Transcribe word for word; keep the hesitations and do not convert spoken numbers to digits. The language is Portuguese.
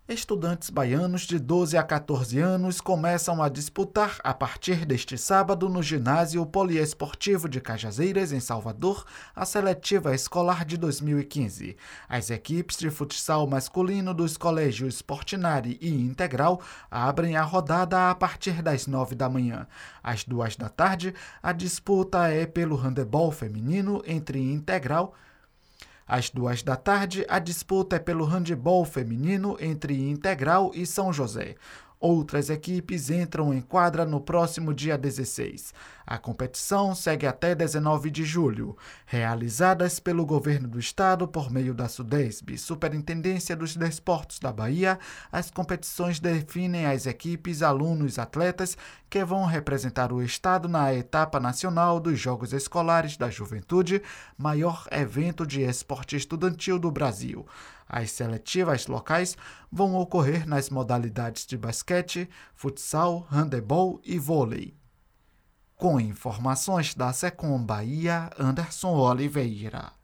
Estudantes baianos de doze a quatorze anos começam a disputar a partir deste sábado no ginásio poliesportivo de Cajazeiras, em Salvador, a seletiva escolar de dois mil e quinze. As equipes de futsal masculino dos colégios Portinari e Integral abrem a rodada a partir das nove da manhã. Às duas da tarde, a disputa é pelo handebol feminino entre Integral Às duas da tarde, a disputa é pelo handebol feminino entre Integral e São José. Outras equipes entram em quadra no próximo dia dezesseis. A competição segue até dezenove de julho. Realizadas pelo Governo do Estado por meio da SUDESB, Superintendência dos Desportos da Bahia, as competições definem as equipes, alunos e atletas que vão representar o Estado na etapa nacional dos Jogos Escolares da Juventude, maior evento de esporte estudantil do Brasil. As seletivas locais vão ocorrer nas modalidades de basquete, futsal, handebol e vôlei. Com informações da Secom Bahia, Anderson Oliveira.